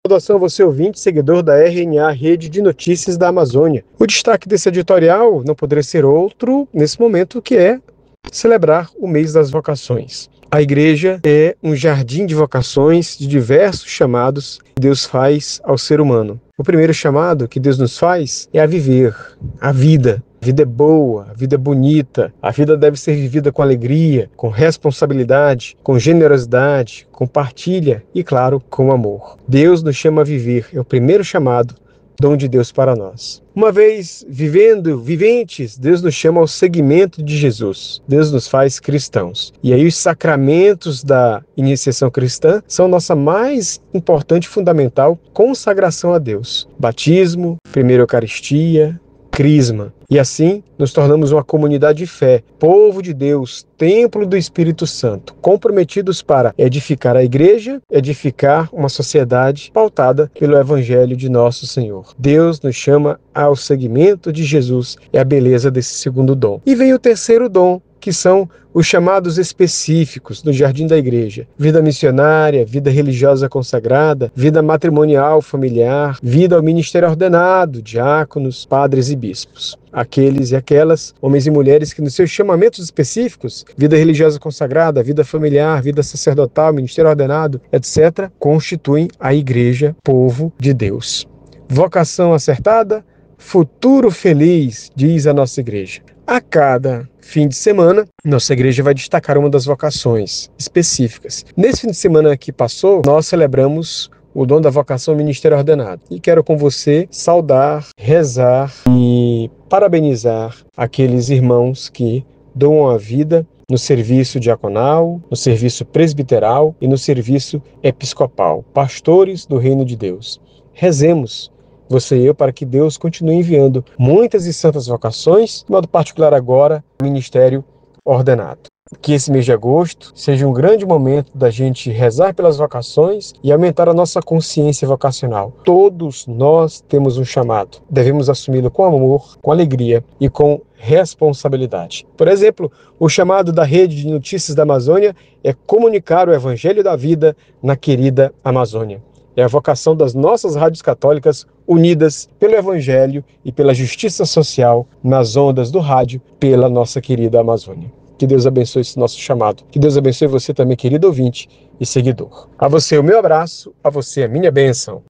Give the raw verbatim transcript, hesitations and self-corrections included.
Saudação a você, ouvinte, seguidor da R N A, Rede de Notícias da Amazônia. O destaque desse editorial não poderia ser outro nesse momento, que é celebrar o mês das vocações. A igreja é um jardim de vocações, de diversos chamados que Deus faz ao ser humano. O primeiro chamado que Deus nos faz é a viver, a vida. A vida é boa, a vida é bonita, a vida deve ser vivida com alegria, com responsabilidade, com generosidade, com partilha e, claro, com amor. Deus nos chama a viver, é o primeiro chamado, dom de Deus para nós. Uma vez vivendo, viventes, Deus nos chama ao seguimento de Jesus. Deus nos faz cristãos. E aí os sacramentos da iniciação cristã são nossa mais importante e fundamental consagração a Deus. Batismo, primeira Eucaristia, Crisma. E assim nos tornamos uma comunidade de fé, povo de Deus, templo do Espírito Santo, comprometidos para edificar a igreja, edificar uma sociedade pautada pelo Evangelho de nosso Senhor. Deus nos chama ao seguimento de Jesus, é a beleza desse segundo dom. E vem o terceiro dom, que são os chamados específicos no jardim da igreja. Vida missionária, vida religiosa consagrada, vida matrimonial, familiar, vida ao ministério ordenado, diáconos, padres e bispos. Aqueles e aquelas, homens e mulheres que nos seus chamamentos específicos, vida religiosa consagrada, vida familiar, vida sacerdotal, ministério ordenado, etcétera, constituem a igreja, povo de Deus. Vocação acertada, futuro feliz, diz a nossa igreja. A cada fim de semana, nossa igreja vai destacar uma das vocações específicas. Nesse fim de semana que passou, nós celebramos o dom da vocação ministério ordenado. E quero com você saudar, rezar e parabenizar aqueles irmãos que doam a vida no serviço diaconal, no serviço presbiteral e no serviço episcopal, pastores do reino de Deus. Rezemos, você e eu, para que Deus continue enviando muitas e santas vocações, de modo particular agora, o ministério ordenado. Que esse mês de agosto seja um grande momento da gente rezar pelas vocações e aumentar a nossa consciência vocacional. Todos nós temos um chamado. Devemos assumi-lo com amor, com alegria e com responsabilidade. Por exemplo, o chamado da Rede de Notícias da Amazônia é comunicar o Evangelho da vida na querida Amazônia. É a vocação das nossas rádios católicas unidas pelo Evangelho e pela justiça social nas ondas do rádio pela nossa querida Amazônia. Que Deus abençoe esse nosso chamado. Que Deus abençoe você também, querido ouvinte e seguidor. A você o meu abraço, a você a minha bênção.